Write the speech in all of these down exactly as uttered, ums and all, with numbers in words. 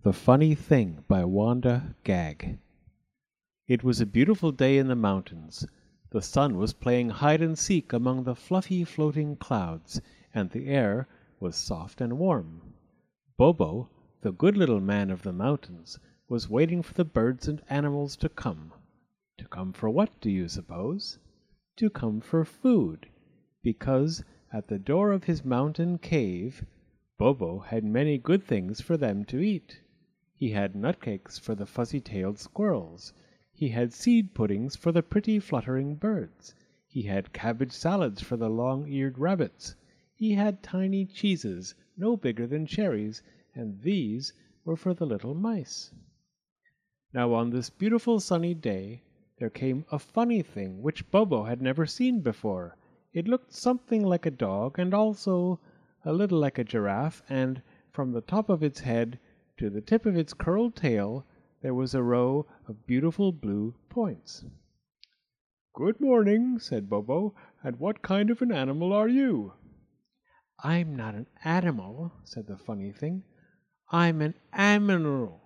The Funny Thing by Wanda Gag. It was a beautiful day in the mountains. The sun was playing hide and seek among the fluffy floating clouds, and the air was soft and warm. Bobo, the good little man of the mountains, was waiting for the birds and animals to come. To come for what, do you suppose? To come for food, because at the door of his mountain cave, Bobo had many good things for them to eat. He had nutcakes for the fuzzy-tailed squirrels. He had seed puddings for the pretty fluttering birds. He had cabbage salads for the long-eared rabbits. He had tiny cheeses, no bigger than cherries, and these were for the little mice. Now on this beautiful sunny day, there came a funny thing which Bobo had never seen before. It looked something like a dog, and also a little like a giraffe, and from the top of its head to the tip of its curled tail, there was a row of beautiful blue points. "Good morning," said Bobo, "and what kind of an animal are you?" "I'm not an animal," said the funny thing. "I'm an aminal."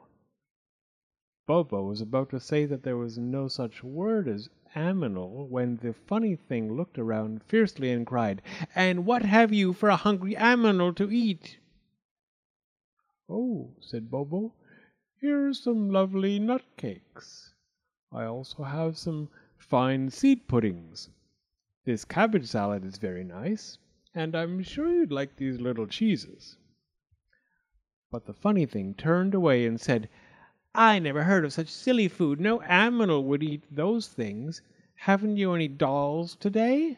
Bobo was about to say that there was no such word as aminal when the funny thing looked around fiercely and cried, "And what have you for a hungry aminal to eat?" "Oh," said Bobo, "here's some lovely nut cakes. I also have some fine seed puddings. This cabbage salad is very nice, and I'm sure you'd like these little cheeses." But the funny thing turned away and said, "I never heard of such silly food. No animal would eat those things. Haven't you any dolls today?"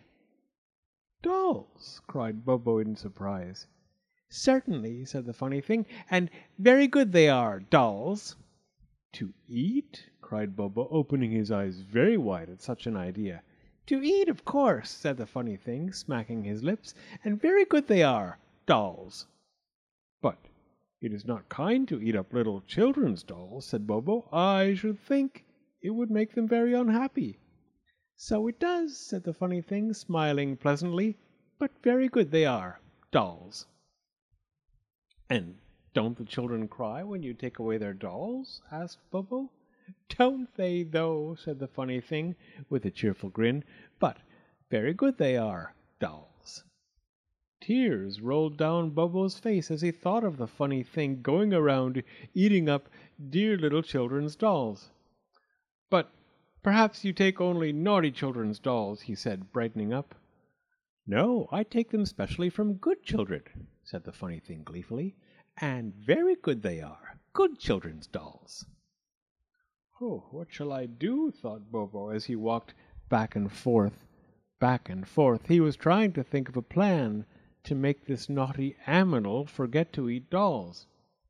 "Dolls?" cried Bobo in surprise. "Certainly," said the funny thing, "and very good they are, dolls." "To eat?" cried Bobo, opening his eyes very wide at such an idea. "To eat, of course," said the funny thing, smacking his lips, "and very good they are, dolls." "But it is not kind to eat up little children's dolls," said Bobo. "I should think it would make them very unhappy." "So it does," said the funny thing, smiling pleasantly, "but very good they are, dolls." "And don't the children cry when you take away their dolls?" asked Bobo. "Don't they, though?" said the funny thing, with a cheerful grin. "But very good they are, dolls." Tears rolled down Bobo's face as he thought of the funny thing going around eating up dear little children's dolls. "But perhaps you take only naughty children's dolls," he said, brightening up. "No, I take them specially from good children," said the funny thing gleefully. "And very good they are, good children's dolls." "Oh, what shall I do?" thought Bobo as he walked back and forth, back and forth. He was trying to think of a plan to make this naughty aminal forget to eat dolls.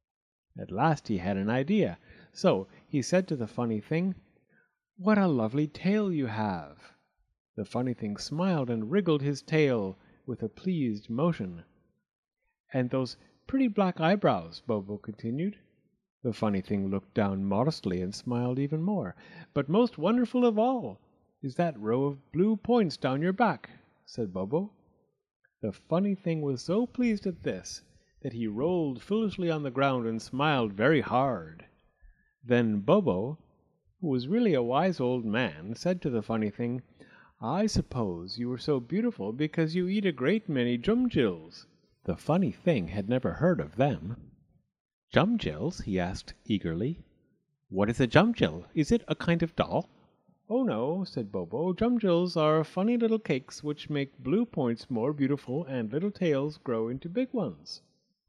At last he had an idea. So he said to the funny thing, "What a lovely tail you have." The funny thing smiled and wriggled his tail with a pleased motion. "And those pretty black eyebrows," Bobo continued. The funny thing looked down modestly and smiled even more. "But most wonderful of all is that row of blue points down your back," said Bobo. The funny thing was so pleased at this that he rolled foolishly on the ground and smiled very hard. Then Bobo, who was really a wise old man, said to the funny thing, "I suppose you are so beautiful because you eat a great many jumjils." The funny thing had never heard of them. "Jumjils?" he asked eagerly. "What is a jumjil? Is it a kind of doll?" "Oh no," said Bobo. "Jumjils are funny little cakes which make blue points more beautiful and little tails grow into big ones."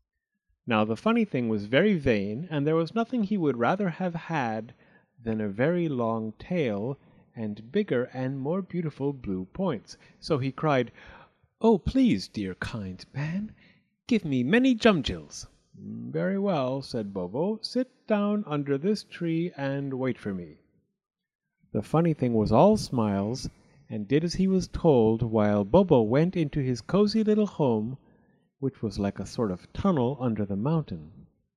Now the funny thing was very vain, and there was nothing he would rather have had than a very long tail and bigger and more beautiful blue points. So he cried, "Oh, please, dear kind man, give me many jumjils." "Very well," said Bobo. "Sit down under this tree and wait for me." The funny thing was all smiles, and did as he was told, while Bobo went into his cozy little home, which was like a sort of tunnel under the mountain.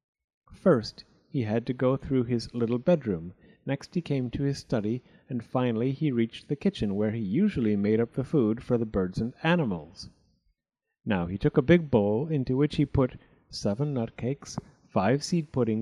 First he had to go through his little bedroom, next he came to his study, and finally he reached the kitchen where he usually made up the food for the birds and animals. Now he took a big bowl into which he put seven nut cakes, five seed puddings,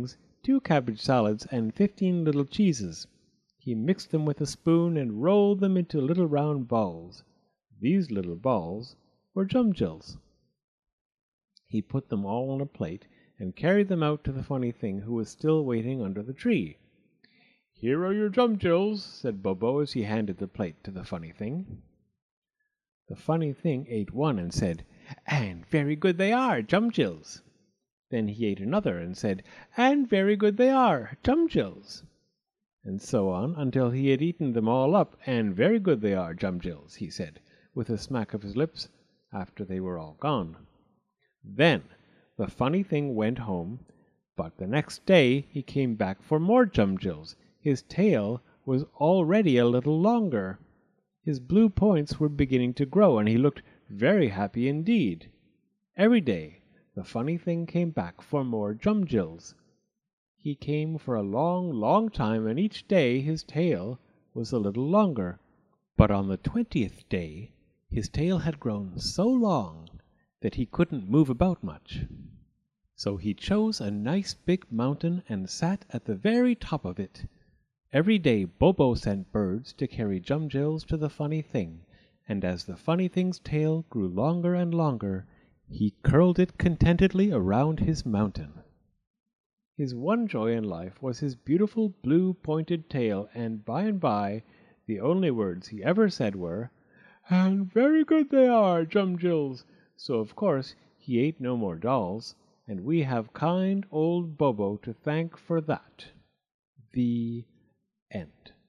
two cabbage salads, and fifteen little cheeses. He mixed them with a spoon and rolled them into little round balls. These little balls were Jumjils. He put them all on a plate and carried them out to the funny thing, who was still waiting under the tree. "Here are your Jumjils," said Bobo as he handed the plate to the funny thing. The funny thing ate one and said, "And very good they are, Jumjils." Then he ate another and said, "And very good they are, Jumjils." And so on until he had eaten them all up. "And very good they are, Jumjils," he said, with a smack of his lips, after they were all gone. Then the funny thing went home, but the next day he came back for more Jumjils. His tail was already a little longer. His blue points were beginning to grow, and he looked very happy indeed. Every day the funny thing came back for more Jumjils. He came for a long, long time, and each day his tail was a little longer. But on the twentieth day his tail had grown so long that he couldn't move about much. So he chose a nice big mountain and sat at the very top of it. Every day Bobo sent birds to carry Jumjils to the funny thing, and as the funny thing's tail grew longer and longer, he curled it contentedly around his mountain. His one joy in life was his beautiful blue pointed tail, and by and by the only words he ever said were, "And very good they are, Jumjils." So of course he ate no more dolls, and we have kind old Bobo to thank for that. The end.